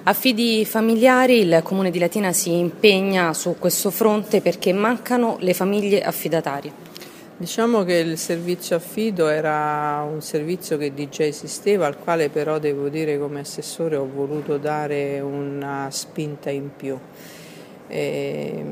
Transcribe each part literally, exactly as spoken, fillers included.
Affidi familiari, il Comune di Latina si impegna su questo fronte perché mancano le famiglie affidatarie. Diciamo che il servizio affido era un servizio che di già esisteva, al quale però devo dire come assessore ho voluto dare una spinta in più, e,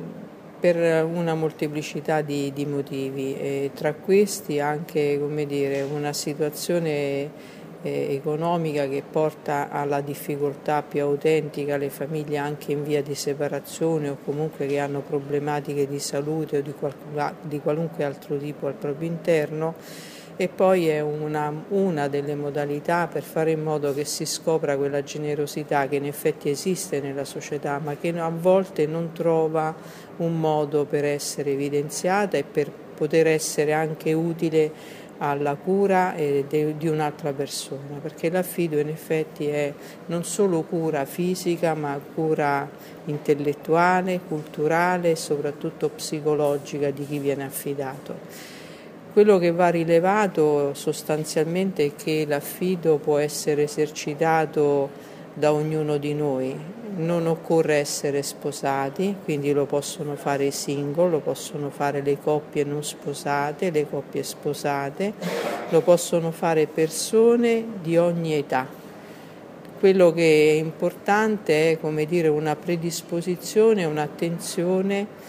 per una molteplicità di, di motivi, e tra questi anche, come dire, una situazione economica che porta alla difficoltà più autentica le famiglie anche in via di separazione o comunque che hanno problematiche di salute o di, qualcun, di qualunque altro tipo al proprio interno, e poi è una, una delle modalità per fare in modo che si scopra quella generosità che in effetti esiste nella società ma che a volte non trova un modo per essere evidenziata e per poter essere anche utile alla cura di un'altra persona, perché l'affido in effetti è non solo cura fisica ma cura intellettuale, culturale e soprattutto psicologica di chi viene affidato. Quello che va rilevato sostanzialmente è che l'affido può essere esercitato da ognuno di noi, non occorre essere sposati, quindi lo possono fare i single, lo possono fare le coppie non sposate, le coppie sposate, lo possono fare persone di ogni età. Quello che è importante è, come dire, una predisposizione, un'attenzione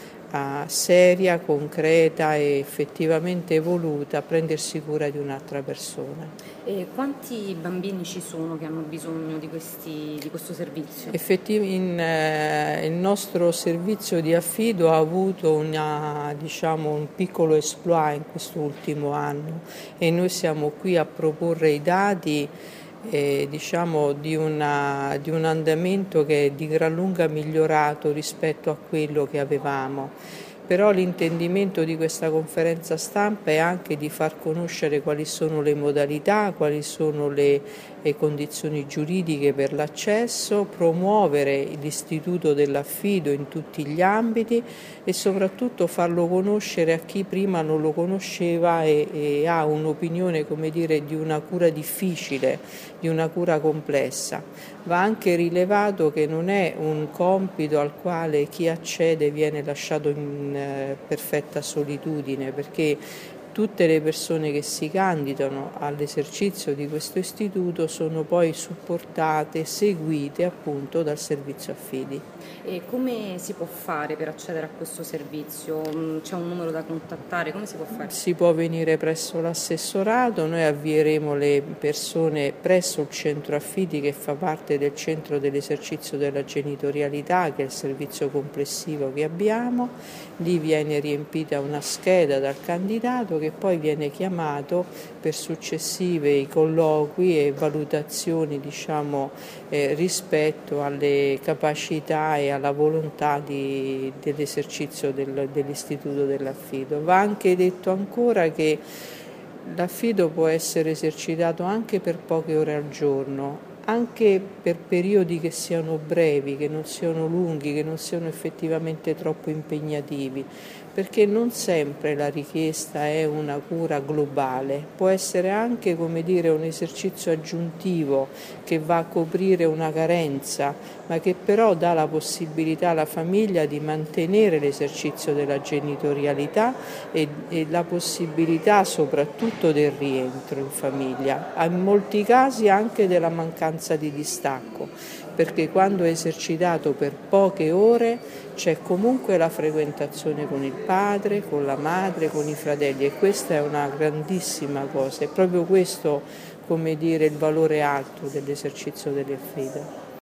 seria, concreta e effettivamente voluta a prendersi cura di un'altra persona. E quanti bambini ci sono che hanno bisogno di, questi, di questo servizio? Effettivamente eh, il nostro servizio di affido ha avuto una, diciamo, un piccolo exploit in quest'ultimo anno e noi siamo qui a proporre i dati Eh, diciamo di, una, di un andamento che è di gran lunga migliorato rispetto a quello che avevamo. Però l'intendimento di questa conferenza stampa è anche di far conoscere quali sono le modalità, quali sono le, le condizioni giuridiche per l'accesso, promuovere l'istituto dell'affido in tutti gli ambiti e soprattutto farlo conoscere a chi prima non lo conosceva e, e ha un'opinione, come dire, di una cura difficile, di una cura complessa. Va anche rilevato che non è un compito al quale chi accede viene lasciato in perfetta solitudine, perché tutte le persone che si candidano all'esercizio di questo istituto sono poi supportate, seguite appunto dal servizio affidi. E come si può fare per accedere a questo servizio? C'è un numero da contattare? Come si può fare? Si può venire presso l'assessorato, noi avvieremo le persone presso il centro affidi che fa parte del centro dell'esercizio della genitorialità, che è il servizio complessivo che abbiamo. Lì viene riempita una scheda dal candidato che poi viene chiamato per successivi colloqui e valutazioni, diciamo, eh, rispetto alle capacità e alla volontà di, dell'esercizio del, dell'istituto dell'affido. Va anche detto ancora che l'affido può essere esercitato anche per poche ore al giorno, anche per periodi che siano brevi, che non siano lunghi, che non siano effettivamente troppo impegnativi, perché non sempre la richiesta è una cura globale, può essere anche, come dire, un esercizio aggiuntivo che va a coprire una carenza, ma che però dà la possibilità alla famiglia di mantenere l'esercizio della genitorialità e, e la possibilità soprattutto del rientro in famiglia, in molti casi anche della mancanza di distacco, perché quando è esercitato per poche ore c'è comunque la frequentazione con il padre, con la madre, con i fratelli, e questa è una grandissima cosa, è proprio questo, come dire, il valore alto dell'esercizio dell'affido.